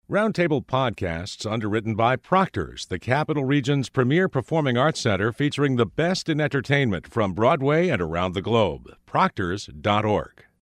Roundtable Podcasts, underwritten by Proctor's, the Capital Region's premier performing arts center featuring the best in entertainment from Broadway and around the globe. Proctors.org.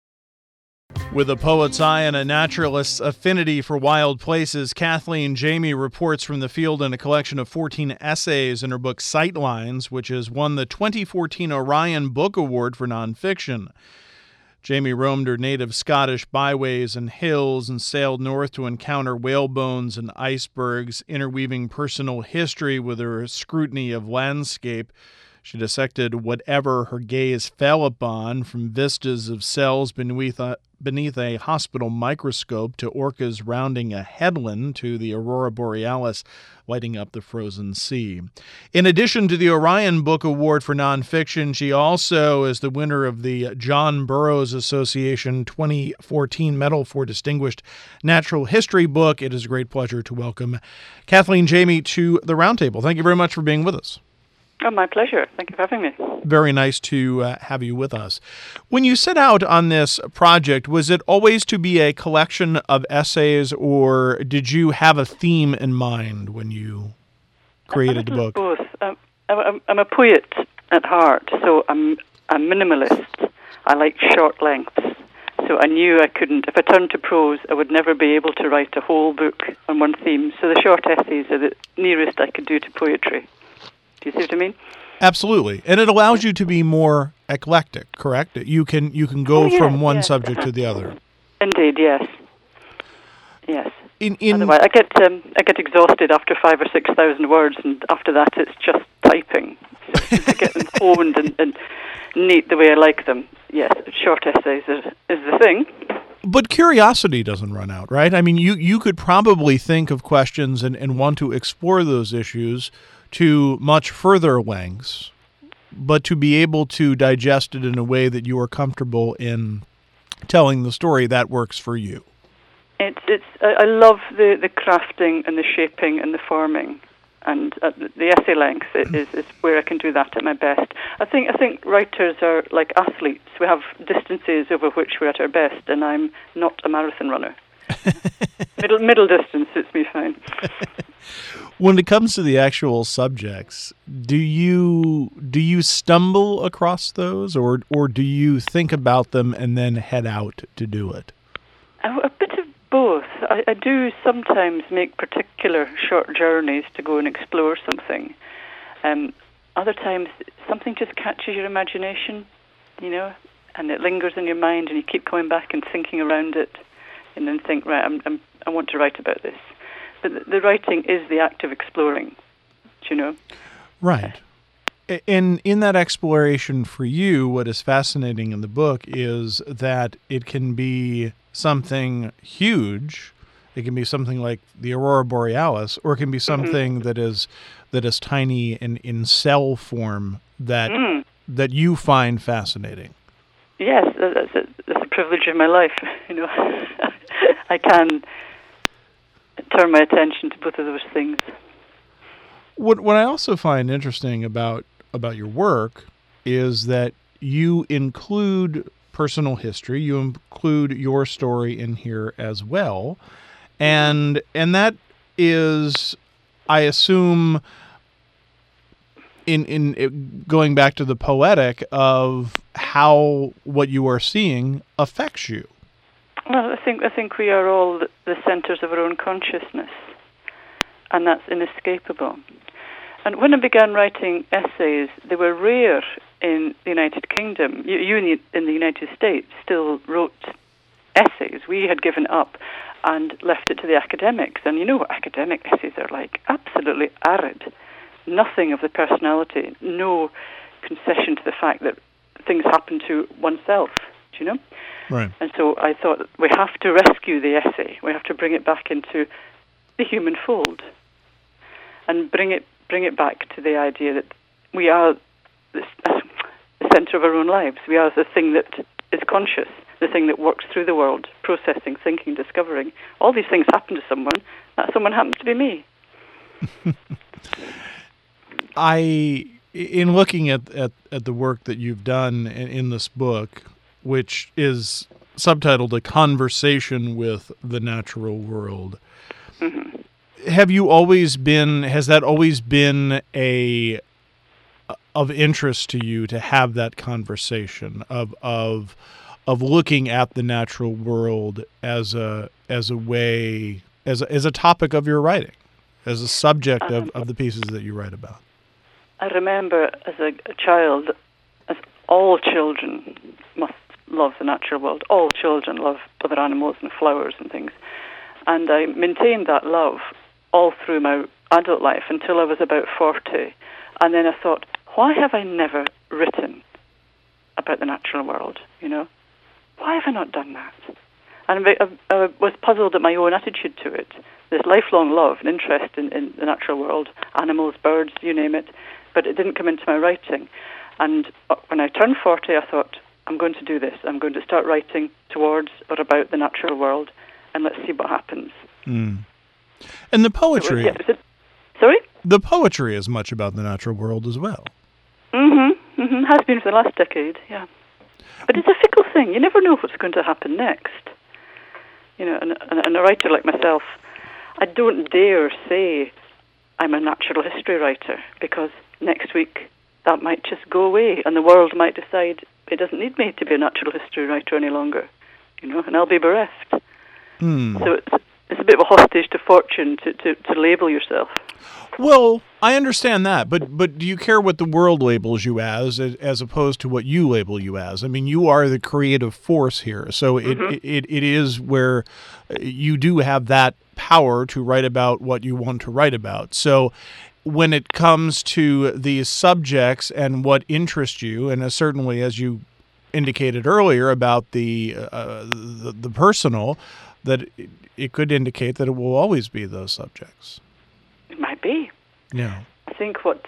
With a poet's eye and a naturalist's affinity for wild places, Kathleen Jamie reports from the field in a collection of 14 essays in her book Sightlines, which has won the 2014 Orion Book Award for nonfiction. Jamie roamed her native Scottish byways and hills and sailed north to encounter whalebones and icebergs, interweaving personal history with her scrutiny of landscape. She dissected whatever her gaze fell upon, from vistas of cells beneath a hospital microscope to orcas rounding a headland to the aurora borealis lighting up the frozen sea. In addition to the Orion Book Award for nonfiction, she also is the winner of the John Burroughs Association 2014 Medal for Distinguished Natural History Book. It is a great pleasure to welcome Kathleen Jamie to the Roundtable. Thank you very much for being with us. Oh, my pleasure. Thank you for having me. Very nice to have you with us. When you set out on this project, was it always to be a collection of essays, or did you have a theme in mind when you created the book? Both. I'm a poet at heart, so I'm a minimalist. I like short lengths. So I knew I couldn't, if I turned to prose, I would never be able to write a whole book on one theme. So the short essays are the nearest I could do to poetry. Do you see what I mean? Absolutely. And it allows you to be more eclectic, correct? You can go from one subject to the other. Indeed, yes. Yes. Otherwise, I get exhausted after 5,000 or 6,000 words, and after that it's just typing. So to get them honed and neat the way I like them, yes, short essays is the thing. But curiosity doesn't run out, right? I mean, you could probably think of questions and want to explore those issues to much further lengths, but to be able to digest it in a way that you are comfortable in telling the story, that works for you. I love the crafting and the shaping and the forming, and the essay length is where I can do that at my best. I think writers are like athletes. We have distances over which we're at our best, and I'm not a marathon runner. Middle distance suits me fine. When it comes to the actual subjects, do you stumble across those, or do you think about them and then head out to do it? A bit of both. I do sometimes make particular short journeys to go and explore something. Other times, something just catches your imagination, and it lingers in your mind, and you keep coming back and thinking around it, and then think, right, I want to write about this. But the writing is the act of exploring, Right. And in that exploration for you, what is fascinating in the book is that it can be something huge. It can be something like the aurora borealis, or it can be something that is tiny and in cell form that you find fascinating. Yes, that's a privilege of my life. I can turn my attention to both of those things. What I also find interesting about your work is that you include personal history, you include your story in here as well, and that is, I assume, in going back to the poetic of how what you are seeing affects you. Well, I think we are all the centers of our own consciousness, and that's inescapable. And when I began writing essays, they were rare in the United Kingdom. You in the United States still wrote essays. We had given up and left it to the academics. And you know what academic essays are like? Absolutely arid. Nothing of the personality, no concession to the fact that things happen to oneself, do you know? Right. And so I thought, we have to rescue the essay. We have to bring it back into the human fold and bring it back to the idea that we are the center of our own lives. We are the thing that is conscious, the thing that works through the world, processing, thinking, discovering. All these things happen to someone. That someone happens to be me. In looking at the work that you've done in this book, which is subtitled A Conversation with the Natural World, Mm-hmm. Has that always been of interest to you to have that conversation of looking at the natural world as a topic of your writing, as a subject of the pieces that you write about? I remember as a child, as all children must love the natural world. All children love other animals and flowers and things. And I maintained that love all through my adult life until I was about 40. And then I thought, why have I never written about the natural world, Why have I not done that? And I was puzzled at my own attitude to it. This lifelong love and interest in the natural world, animals, birds, you name it, but it didn't come into my writing. And when I turned 40, I thought, I'm going to do this. I'm going to start writing towards or about the natural world, and let's see what happens. Mm. And the poetry... Sorry? The poetry is much about the natural world as well. Mm-hmm. Mm-hmm. Has been for the last decade, yeah. But it's a fickle thing. You never know what's going to happen next. And a writer like myself, I don't dare say I'm a natural history writer, because next week that might just go away and the world might decide it doesn't need me to be a natural history writer any longer, and I'll be bereft. Mm. So it's a bit of a hostage to fortune to label yourself. Well, I understand that, but do you care what the world labels you as opposed to what you label you as? I mean, you are the creative force here, so it is where you do have that power to write about what you want to write about. So when it comes to these subjects and what interests you, and certainly as you indicated earlier about the personal, that it could indicate that it will always be those subjects. It might be. Yeah. I think what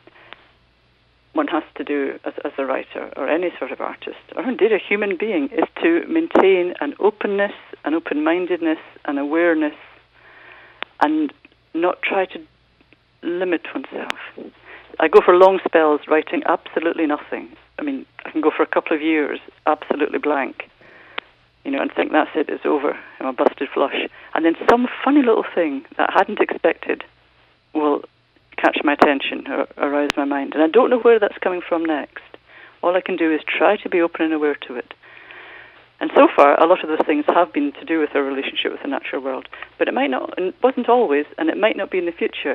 one has to do as a writer or any sort of artist, or indeed a human being, is to maintain an openness, an open-mindedness, an awareness, and not try to limit oneself. I go for long spells writing absolutely nothing. I mean, I can go for a couple of years absolutely blank, and think that's it, it's over, I'm a busted flush. And then some funny little thing that I hadn't expected will catch my attention or arouse my mind. And I don't know where that's coming from next. All I can do is try to be open and aware to it. And so far, a lot of those things have been to do with our relationship with the natural world. But it might not, and wasn't always, and it might not be in the future.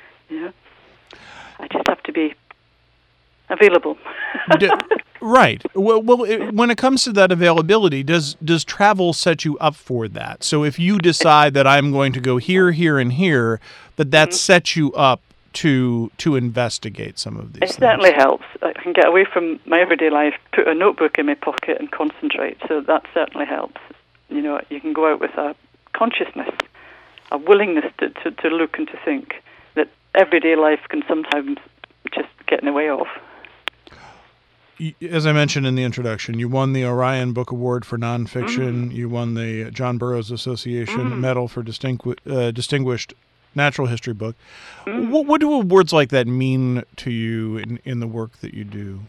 I just have to be available. Right. Well, when it comes to that availability, does travel set you up for that? So if you decide that I'm going to go here, here, and here, that sets you up to investigate some of these things? It certainly helps. I can get away from my everyday life, put a notebook in my pocket, and concentrate. So that certainly helps. You can go out with a consciousness, a willingness to look and to think that everyday life can sometimes just get in the way of. As I mentioned in the introduction, you won the Orion Book Award for Nonfiction. You won the John Burroughs Association Medal for Distinguished Natural History Book. What do awards like that mean to you in the work that you do?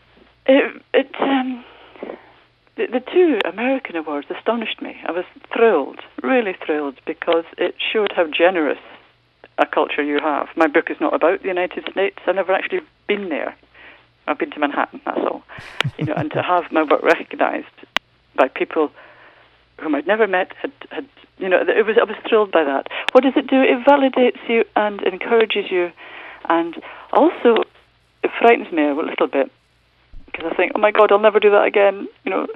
The two American awards astonished me. I was thrilled, really thrilled, because it showed how generous a culture you have. My book is not about the United States. I've never actually been there. I've been to Manhattan, that's all. And to have my work recognized by people whom I'd never met, I was thrilled by that. What does it do? It validates you and encourages you, and also it frightens me a little bit, because I think, oh my God, I'll never do that again.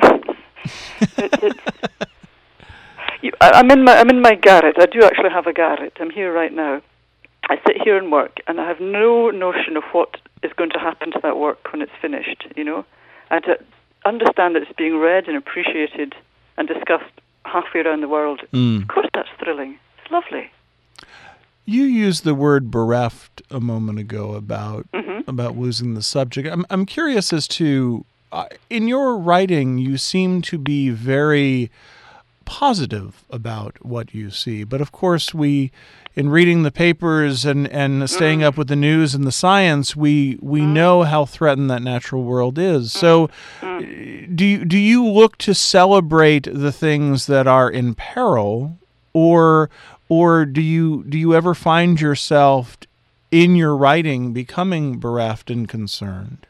I'm in my garret. I do actually have a garret. I'm here right now. I sit here and work, and I have no notion of what is going to happen to that work when it's finished, And to understand that it's being read and appreciated and discussed halfway around the world, of course that's thrilling. It's lovely. You used the word bereft a moment ago about losing the subject. I'm curious as to, in your writing, you seem to be very positive about what you see. But of course, in reading the papers and staying up with the news and the science, we know how threatened that natural world is. So do you look to celebrate the things that are in peril, or Or do you ever find yourself in your writing becoming bereft and concerned?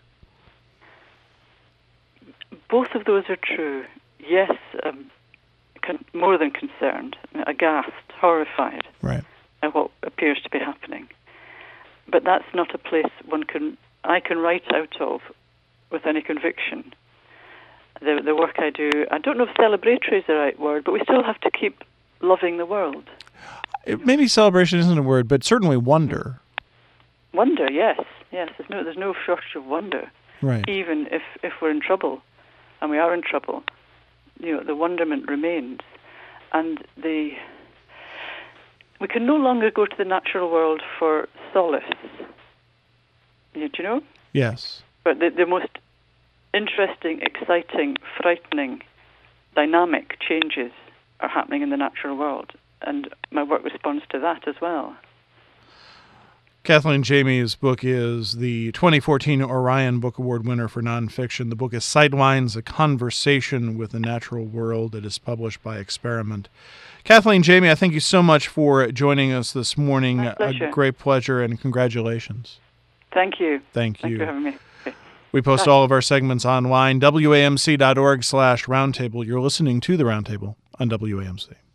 Both of those are true. Yes, more than concerned, aghast, horrified at what appears to be happening. But that's not a place I can write out of with any conviction. The work I do, I don't know if celebratory is the right word, but we still have to keep loving the world. Maybe celebration isn't a word, but certainly wonder. Wonder, yes. There's no shortage of wonder. Right. Even if we're in trouble, and we are in trouble, the wonderment remains, and we can no longer go to the natural world for solace. Do you know? Yes. But the most interesting, exciting, frightening, dynamic changes are happening in the natural world, and my work responds to that as well. Kathleen Jamie's book is the 2014 Orion Book Award winner for nonfiction. The book is Sightlines, A Conversation with the Natural World. It is published by Experiment. Kathleen Jamie, I thank you so much for joining us this morning. My pleasure. A great pleasure, and congratulations. Thank you. Thank you for having me. We post all of our segments online, WAMC.org/roundtable. You're listening to The Roundtable on WAMC.